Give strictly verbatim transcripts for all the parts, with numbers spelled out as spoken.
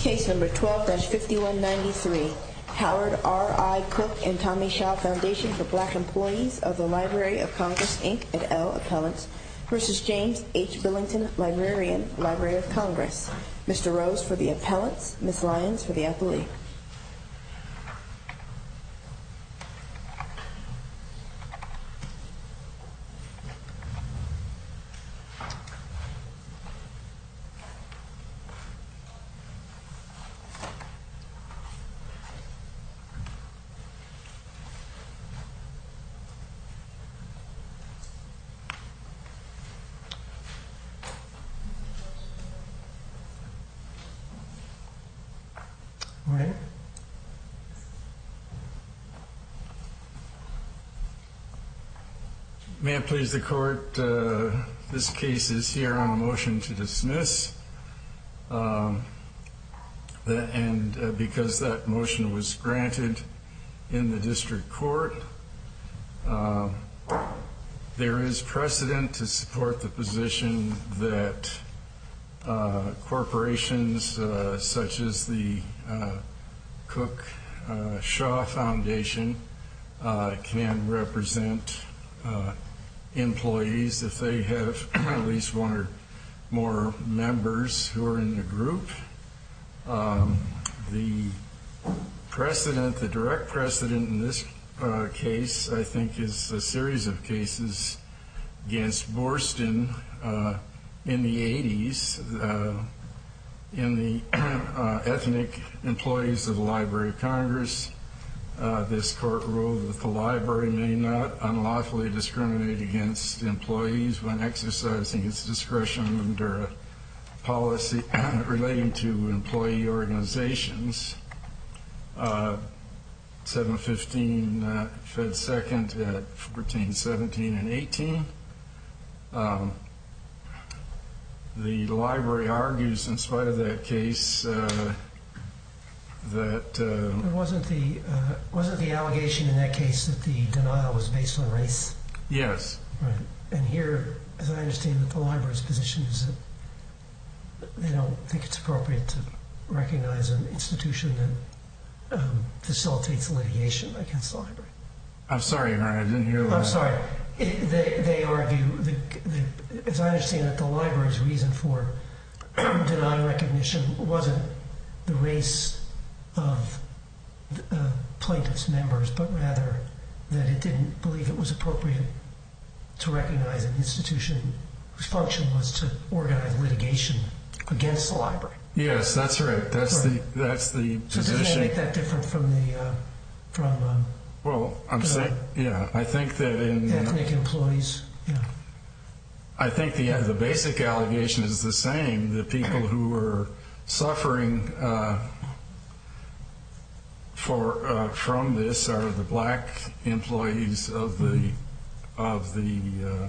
Case number twelve dash fifty-one ninety-three, Howard R I. Cook and Tommy Shaw Foundation for Black Employees of the Library of Congress, Incorporated et al. Appellants versus James H. Billington, Librarian, Library of Congress. Mister Rose for the appellants, Miz Lyons for the appellee. Morning. May it please the court, uh, this case is here on a motion to dismiss, um, the, and uh, because that motion was granted in the district court, uh, there is precedent to support the position that uh, corporations uh, such as the uh, Cook uh, Shaw Foundation uh, can represent uh, employees if they have at least one or more members who are in the group. Um, the precedent, the direct precedent in this uh, case, I think, is a series of cases against Borston uh, in the eighties. Uh, in the uh, ethnic employees of the Library of Congress, uh, this court ruled that the library may not unlawfully discriminate against employees when exercising its discretion under a policy relating to employee organizations. Uh, seven fifteen uh, Fed Second at fourteen, seventeen, and eighteen. Um, The library argues, in spite of that case, uh, that uh, But wasn't the uh, wasn't the allegation in that case that the denial was based on race? yes. Right. And here, as I understand it, the library's position is that they don't think it's appropriate to recognize an institution that um, facilitates litigation against the library. I'm sorry, Aaron, I didn't hear that. I'm sorry. It, they, they argue, the, the, as I understand it, the library's reason for denying recognition wasn't the race of uh, plaintiff's members, but rather that it didn't believe it was appropriate to recognize an institution whose function was to organize litigation against the library. Yes, that's right. That's right. the that's the so position. So doesn't that make that different from the uh, from? Um, Well, I'm saying, yeah, I think that in ethnic employees, yeah. I think the the basic allegation is the same. The people who were suffering uh, for uh, from this are the black employees of the of the uh,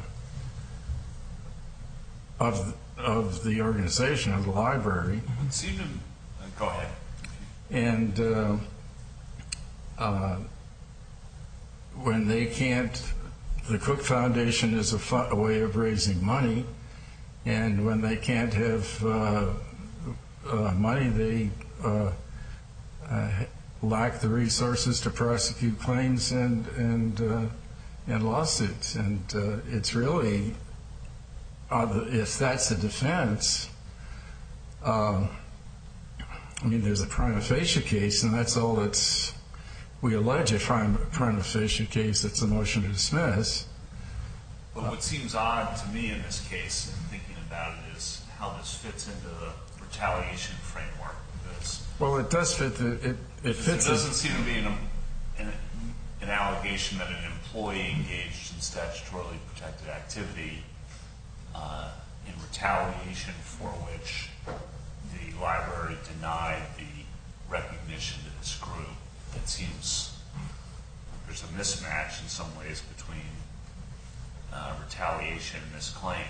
of of the organization of the library. It seemed to uh, go ahead. And. Uh, uh, When they can't, the Cook Foundation is a, fu- a way of raising money, and when they can't have uh, uh, money, they uh, uh, lack the resources to prosecute claims and and uh, and lawsuits. And uh, it's really, uh, if that's a defense, uh, I mean, there's a prima facie case, and that's all that's. We allege a prima facie case that's a motion to dismiss. But what seems odd to me in this case, in thinking about it, is how this fits into the retaliation framework. Because well, it does fit. The, it it fits. There doesn't seem to be an, an, an allegation that an employee engaged in statutorily protected activity uh, in retaliation for which the library denied the recognition to this group. It seems there's a mismatch in some ways between uh, retaliation and this claim.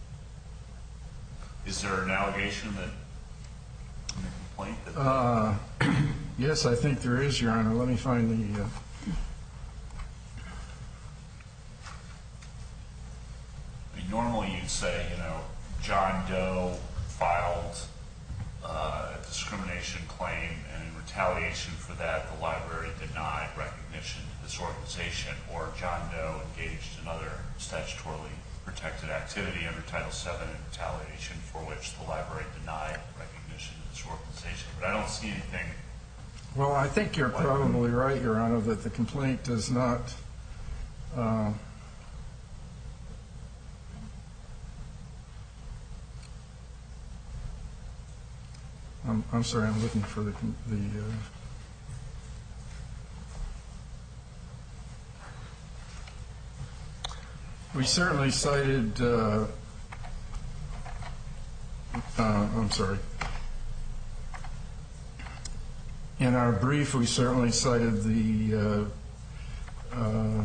Is there an allegation that in the complaint that? Uh, yes, I think there is, Your Honor. Let me find the. Uh... I mean, normally you'd say, you know, John Doe filed uh, a discrimination claim, and in retaliation for that, the library denied recognition to this organization, or John Doe engaged in other statutorily protected activity under Title seven in retaliation for which the library denied recognition to this organization. But I don't see anything. Well, I think you're probably right, Your Honor, that the complaint does not uh, I'm, I'm sorry, I'm looking for the the uh, we certainly cited uh, uh, I'm sorry. In our brief, we certainly cited the uh, uh,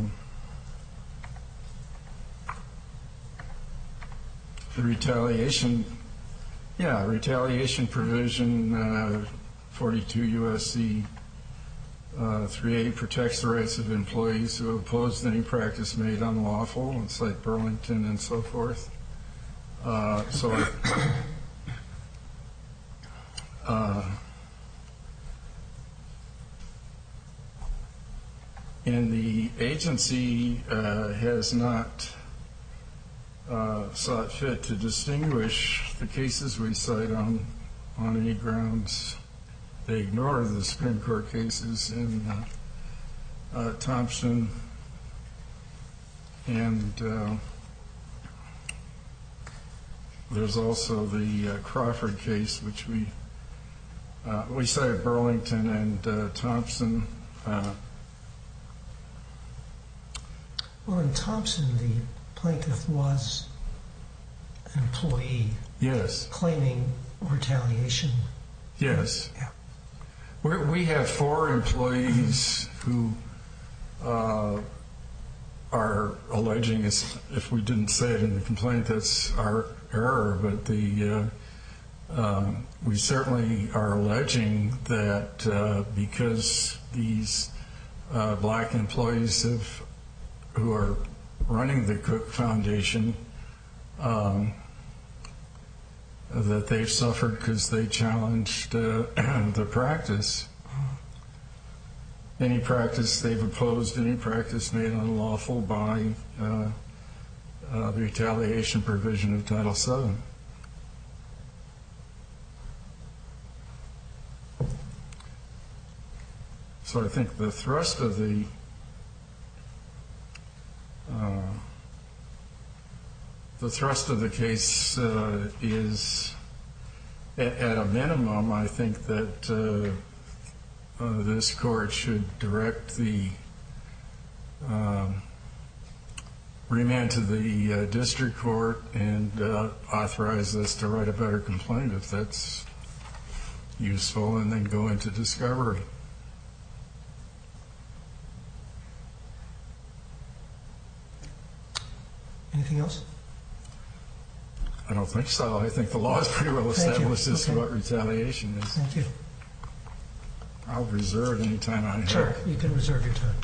the retaliation, yeah, retaliation provision, uh, forty-two U S C uh, three A protects the rights of employees who oppose any practice made unlawful, and cite Burlington and so forth. Uh, so. Uh, And the agency uh, has not uh, sought fit to distinguish the cases we cite on on any grounds. They ignore the Supreme Court cases in uh, uh, Thompson and uh, there's also the uh, Crawford case, which we uh, we cited Burlington and uh, Thompson. Uh, Well, in Thompson, the plaintiff was an employee. Yes. Claiming retaliation. Yes. Yeah. We're, we have four employees who uh, are alleging, if we didn't say it in the complaint, that's our error, but the uh, uh, we certainly are alleging that uh, because these uh, black employees have who are running the Cook Foundation, um, that they've suffered because they challenged uh, the practice. Any practice they've opposed, any practice made unlawful by uh, uh, the retaliation provision of Title seven. So I think the thrust of the Uh, the thrust of the case uh, is, at, at a minimum, I think that uh, uh, this court should direct the uh, remand to the uh, district court and uh, authorize us to write a better complaint if that's useful, and then go into discovery. Anything else? I don't think so. I think the law is pretty well established as to what retaliation is. Thank you. I'll reserve any time I have. Sure, you can reserve your time.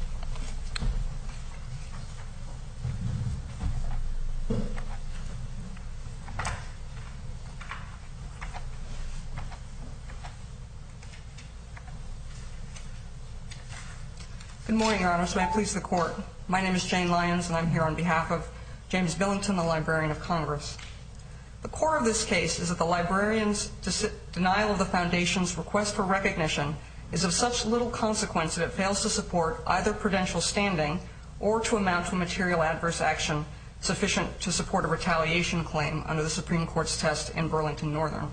Good morning, Your Honor. So may it please the Court. My name is Jane Lyons, and I'm here on behalf of James Billington, the Librarian of Congress. The core of this case is that the librarian's dis- denial of the Foundation's request for recognition is of such little consequence that it fails to support either prudential standing or to amount to a material adverse action sufficient to support a retaliation claim under the Supreme Court's test in Burlington Northern.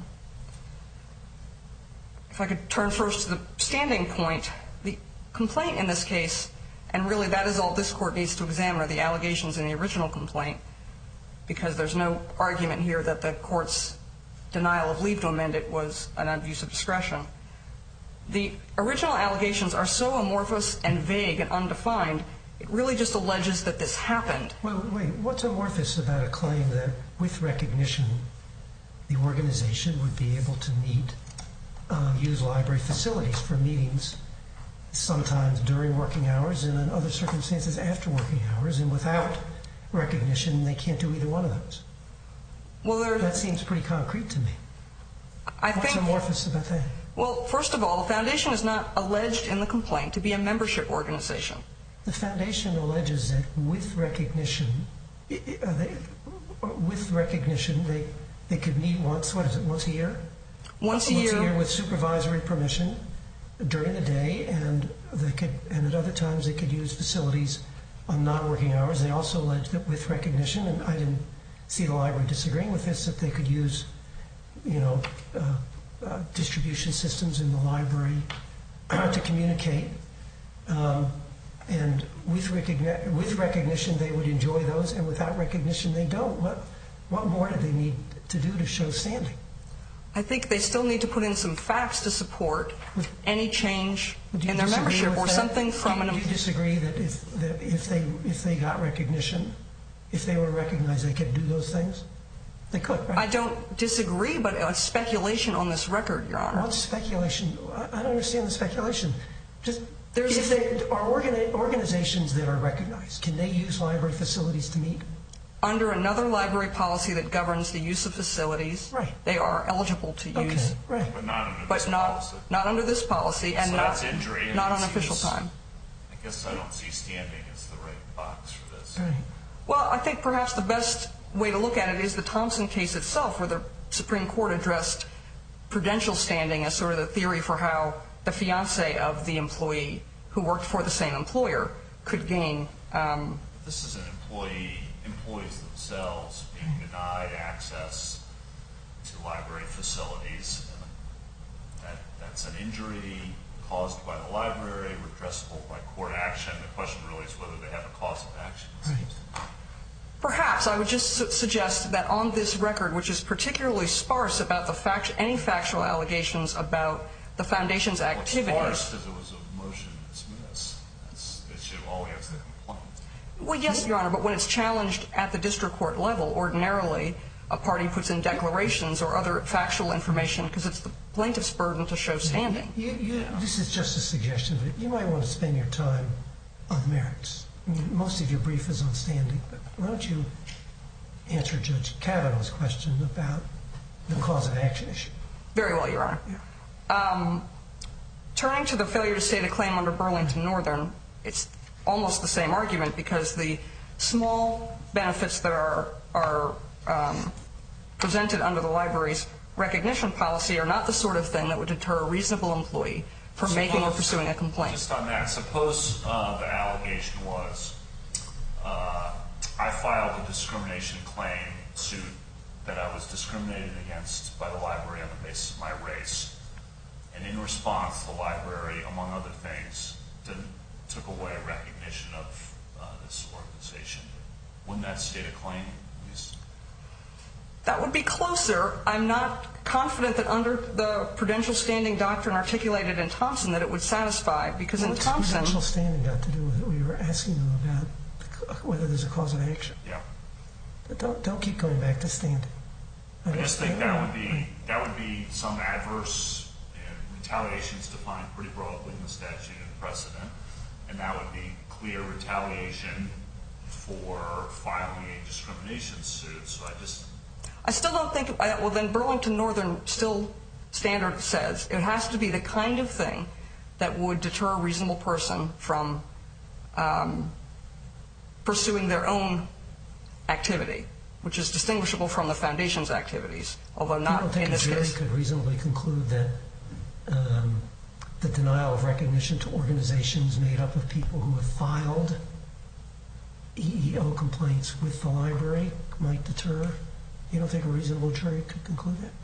If I could turn first to the standing point, the complaint in this case, and really that is all this Court needs to examine, are the allegations in the original complaint, because there's no argument here that the Court's denial of leave to amend it was an abuse of discretion. The original allegations are so amorphous and vague and undefined, it really just alleges that this happened. Well, wait, what's amorphous about a claim that with recognition the organization would be able to meet, uh, use library facilities for meetings sometimes during working hours and in other circumstances after working hours, and without recognition they can't do either one of those? Well, there, that seems pretty concrete to me. I What's think, amorphous about that? Well, first of all, the foundation is not alleged in the complaint to be a membership organization. The foundation alleges that with recognition, uh, they, with recognition, they they could meet once. What is it? Once a year. Once a once year. a year with supervisory permission during the day, and they could, and at other times they could use facilities on non-working hours. They also allege that with recognition, and I didn't see the library disagreeing with this, that they could use, you know, uh, uh, distribution systems in the library to communicate. Um, and with, recogni- with recognition, they would enjoy those, and without recognition, they don't. What, what more do they need to do to show standing? I think they still need to put in some facts to support any change Do you in their disagree membership with or that? something from do, an. Do you disagree that if that if they if they got recognition, if they were recognized, they could do those things? They could, right? I don't disagree, but it's speculation on this record, Your Honor. What's speculation? I I don't understand the speculation. Just There's if a- they are organi- organizations that are recognized, can they use library facilities to meet? Under another library policy that governs the use of facilities, Right. they are eligible to Okay, use, right. But not under but this not policy. not under this policy and So not that's injury, and not it on official seems- time. I guess I don't see standing as the right box for this. Right. Well, I think perhaps the best way to look at it is the Thompson case itself, where the Supreme Court addressed prudential standing as sort of the theory for how the fiancé of the employee who worked for the same employer could gain. Um, This is an employee, employees themselves being denied access to library facilities. And that, that's an injury caused by the library, redressable by court action. The question really is whether they have a cause of action. Right. Perhaps I would just su- suggest that on this record, which is particularly sparse about the fact, any factual allegations about the foundation's activities. Well, it's sparse because it was a motion to dismiss. That's, it should always the complaint. Well, yes, Your Honor, but when it's challenged at the district court level, ordinarily a party puts in declarations or other factual information because it's the plaintiff's burden to show standing. You, you, this is just a suggestion, but you might want to spend your time on merits. I mean, most of your brief is on standing, but why don't you answer Judge Kavanaugh's question about the cause of action issue? Very well, Your Honor. Um, turning to the failure to state a claim under Burlington Northern, it's almost the same argument because the small benefits that are are um, presented under the library's recognition policy are not the sort of thing that would deter a reasonable employee from Suppose, making or pursuing a complaint. Just on that, suppose uh, the allegation was uh, I filed a discrimination claim suit that I was discriminated against by the library on the basis of my race. And in response, the library, among other things, didn't, took away recognition of uh, this organization. Wouldn't that state a claim? Please? That would be closer. I'm not confident that under the prudential standing doctrine articulated in Thompson that it would satisfy, because in What's Thompson... prudential standing got to do with it? We were asking them about the, whether there's a cause of action. Yeah. But don't don't keep going back to standing. I just think that would be that would be some adverse you know, retaliations defined pretty broadly in the statute and precedent, and that would be clear retaliation for filing a discrimination suit. So I just I still don't think, well then Burlington Northern still standard says it has to be the kind of thing that would deter a reasonable person from um, pursuing their own activity, which is distinguishable from the foundation's activities, although You not don't think in this a jury case. could reasonably conclude that um, the denial of recognition to organizations made up of people who have filed E E O complaints with the library might deter? You don't think a reasonable jury could conclude that?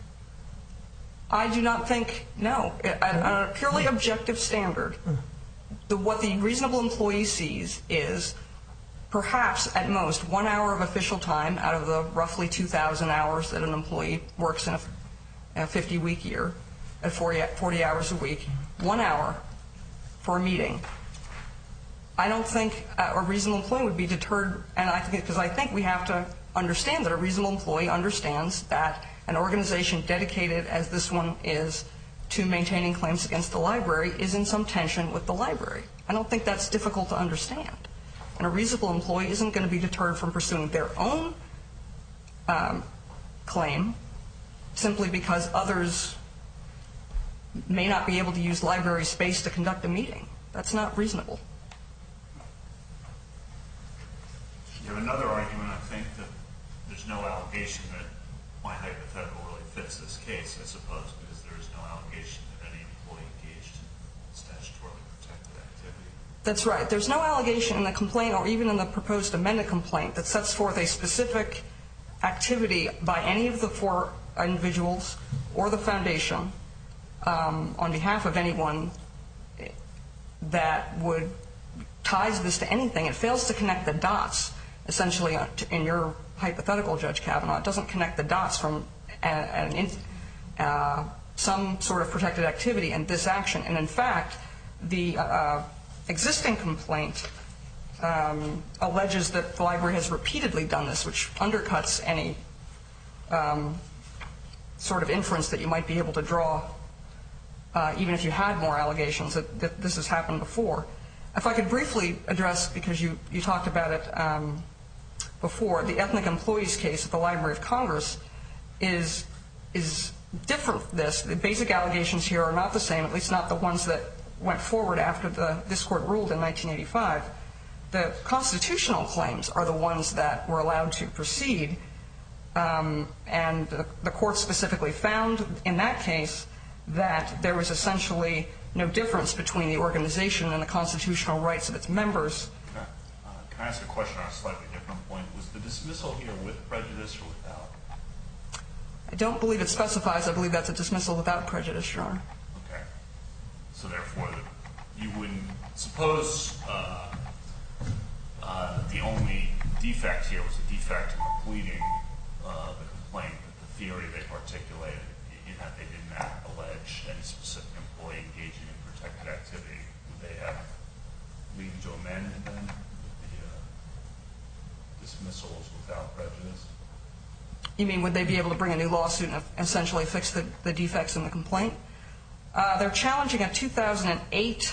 I do not think, no. On a purely objective standard, the, what the reasonable employee sees is perhaps at most one hour of official time out of the roughly two thousand hours that an employee works in a fifty-week year at forty, forty hours a week, one hour for a meeting. I don't think a reasonable employee would be deterred, and I think because I think we have to understand that a reasonable employee understands that an organization dedicated as this one is to maintaining claims against the library is in some tension with the library. I don't think that's difficult to understand. And a reasonable employee isn't going to be deterred from pursuing their own um, claim simply because others may not be able to use library space to conduct a meeting. That's not reasonable. You have another argument, I think, that there's no allegation that my hypothetical really fits this case, I suppose, because there is no allegation that any employee engaged in statutorily protected activity. That's right. There's no allegation in the complaint or even in the proposed amended complaint that sets forth a specific activity by any of the four individuals or the foundation um, on behalf of anyone that would ties this to anything. It fails to connect the dots, essentially, in your hypothetical, Judge Kavanaugh. It doesn't connect the dots from an, an, uh, some sort of protected activity and this action. And in fact, the uh, existing complaint um, alleges that the library has repeatedly done this, which undercuts any um, sort of inference that you might be able to draw, uh, even if you had more allegations that, that this has happened before. If I could briefly address, because you, you talked about it um, before, the ethnic employees case at the Library of Congress is is different from this. The basic allegations here are not the same, at least not the ones that went forward after the, this court ruled in nineteen eighty-five. The constitutional claims are the ones that were allowed to proceed, um, and the, the court specifically found in that case that there was essentially no difference between the organization and the constitutional rights of its members. Okay. Uh, can I ask a question on a slightly different point? Was the dismissal here with prejudice or without? I don't believe it specifies. I believe that's a dismissal without prejudice, Your Honor. Okay. So therefore, the, you wouldn't suppose uh, uh, the only defect here was a defect in pleading uh, the complaint, that the theory they've articulated in that they did not allege any specific employee engaging in protected activity. Would they have leave to amend then the uh, dismissals without prejudice? You mean would they be able to bring a new lawsuit and essentially fix the, the defects in the complaint? Uh, they're challenging a two thousand eight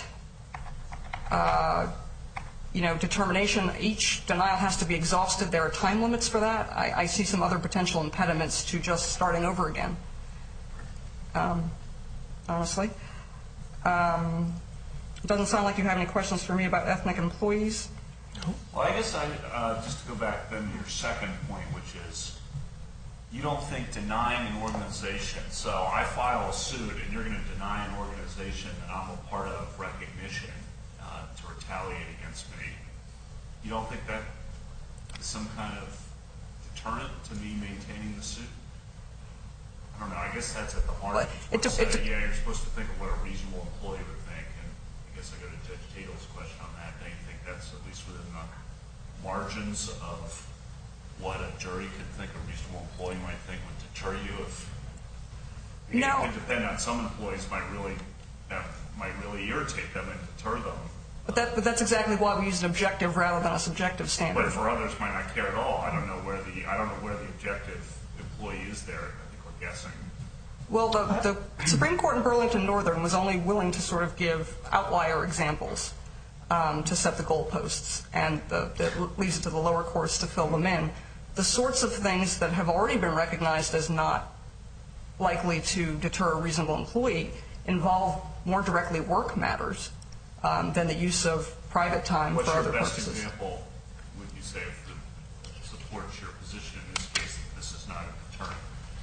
uh, you know, determination. Each denial has to be exhausted. There are time limits for that. I, I see some other potential impediments to just starting over again, um, honestly. Um, it doesn't sound like you have any questions for me about ethnic employees. Well, I guess I, uh, just to go back then to your second point, which is you don't think denying an organization, so I file a suit and you're going to deny an organization that I'm a part of recognition uh, to retaliate against me. You don't think that is some kind of deterrent to me maintaining the suit? I don't know. I guess that's at the heart of it. It, it, it, yeah, you're supposed to think of what a reasonable employee would think, and I guess I go to Judge Tatel's question on that. Don't you think that's at least within the margins of what a jury could think a reasonable employee might think would deter you? If no. It could depend on some employees might really that might really irritate them and deter them. But that but that's exactly why we use an objective rather than a subjective standard. But for others might not care at all. I don't know where the I don't know where the objective employee is there. I think we're guessing. Well, the, the Supreme Court in Burlington Northern was only willing to sort of give outlier examples um, to set the goalposts, and the, that leads it to the lower courts to fill them in. The sorts of things that have already been recognized as not likely to deter a reasonable employee involve more directly work matters um, than the use of private time What's for other your best purposes. example, would you say, that supports your position in this case that this is not a deterrent?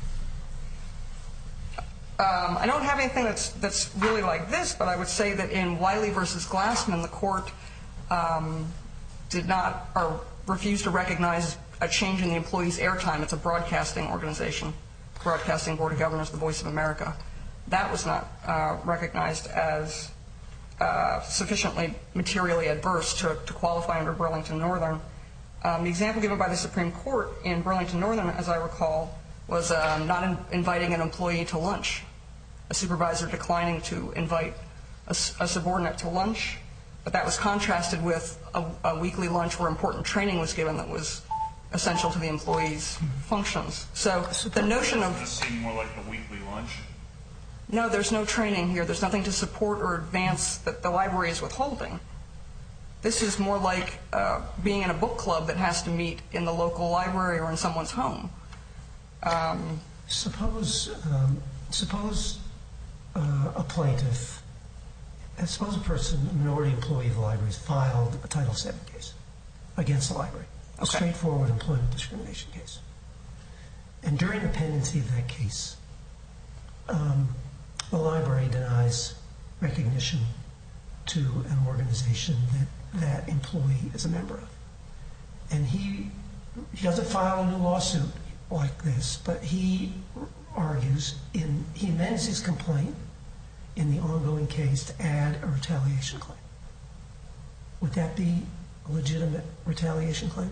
Um, I don't have anything that's that's really like this, but I would say that in Wiley versus Glassman, the court um, did not or refused to recognize a change in the employee's airtime. It's a broadcasting organization, Broadcasting Board of Governors, the Voice of America. That was not uh, recognized as uh, sufficiently materially adverse to, to qualify under Burlington Northern. Um, the example given by the Supreme Court in Burlington Northern, as I recall, was um, not in, inviting an employee to lunch, a supervisor declining to invite a, a subordinate to lunch, but that was contrasted with a, a weekly lunch where important training was given that was essential to the employee's functions. So the notion of... Does this seem more like the weekly lunch? No, there's no training here. There's nothing to support or advance that the library is withholding. This is more like uh, being in a book club that has to meet in the local library or in someone's home. Um, Suppose, um, suppose uh, a plaintiff, I suppose a person, a minority employee of the library, has filed a Title seven case against the library, a Okay. straightforward employment discrimination case. And during the pendency of that case, um, the library denies recognition to an organization that that employee is a member of. And he, he doesn't file a new lawsuit like this, but he argues, in he amends his complaint in the ongoing case to add a retaliation claim. Would that be a legitimate retaliation claim?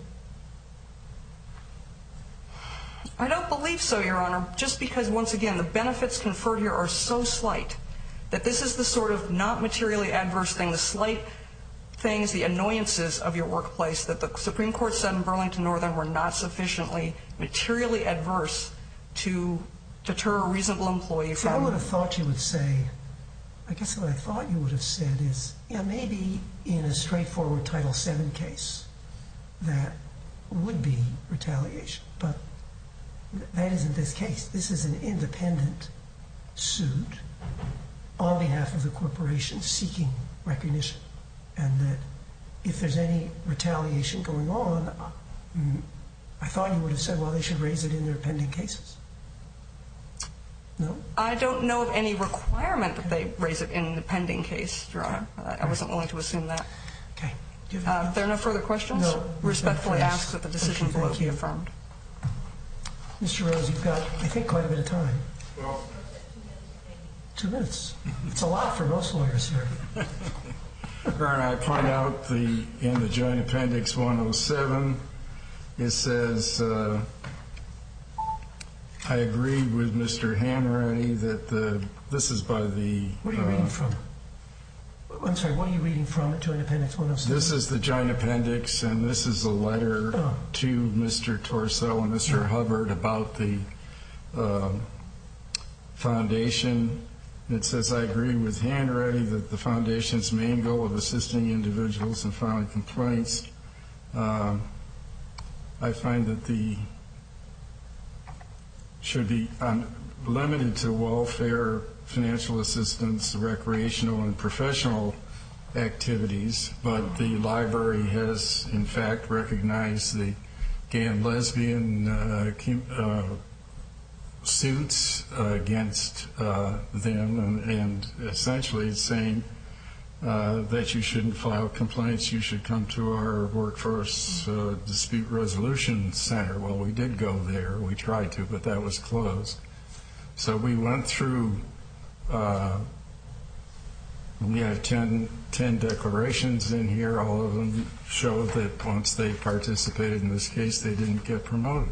I don't believe so, Your Honor, just because, once again, the benefits conferred here are so slight that this is the sort of not materially adverse thing, the slight things, the annoyances of your workplace that the Supreme Court said in Burlington Northern were not sufficiently materially adverse to deter a reasonable employee See, I from... would have thought you would say, I guess what I thought you would have said is, yeah, maybe in a straightforward Title seven case that would be retaliation, but that isn't this case. This is an independent suit on behalf of the corporation seeking recognition, and that if there's any retaliation going on, I thought you would have said, well, they should raise it in their pending cases. No? I don't know of any requirement that they raise it in the pending case, Your Honor. I wasn't willing to assume that. Okay. Do you Uh, have if there are no further questions, No. respectfully Thanks. ask that the decision Okay, below thank be you. affirmed. Mister Rose, you've got, I think, quite a bit of time. Well, Two minutes. It's a lot for most lawyers here. Your Honor, I point out the in the Joint Appendix one oh seven, it says, uh, I agree with Mister Hanratty that the, this is by the... What are you uh, reading from? I'm sorry, what are you reading from at Joint Appendix one oh seven? This is the Joint Appendix, and this is a letter Oh. to Mister Torcell and Mister Hubbard about the um, foundation. It says, I agree with Hanratty that the foundation's main goal of assisting individuals in filing complaints. Um, I find that the should be um, limited to welfare, financial assistance, recreational and professional activities, but the library has in fact recognized the gay and lesbian uh, com- uh, suits uh, against uh, them, and, and essentially it's saying uh, that you shouldn't file complaints, you should come to our workforce uh, dispute resolution center. Well, we did go there, we tried to, but that was closed. So we went through, uh, we have ten, ten declarations in here. All of them show that once they participated in this case, they didn't get promoted.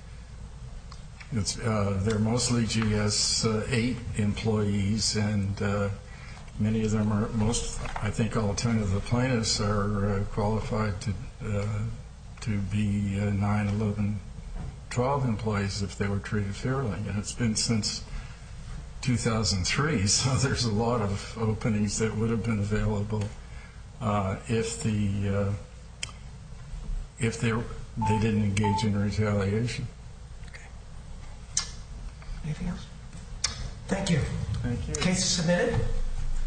It's, uh, they're mostly G S eight employees, and uh, many of them are, most, I think all ten of the plaintiffs are uh, qualified to uh, to be uh, nine, eleven, twelve employees if they were treated fairly. And it's been since two thousand three, so there's a lot of openings that would have been available uh, if the uh, if they they didn't engage in retaliation. Anything else? Thank you. Thank you. Case is submitted.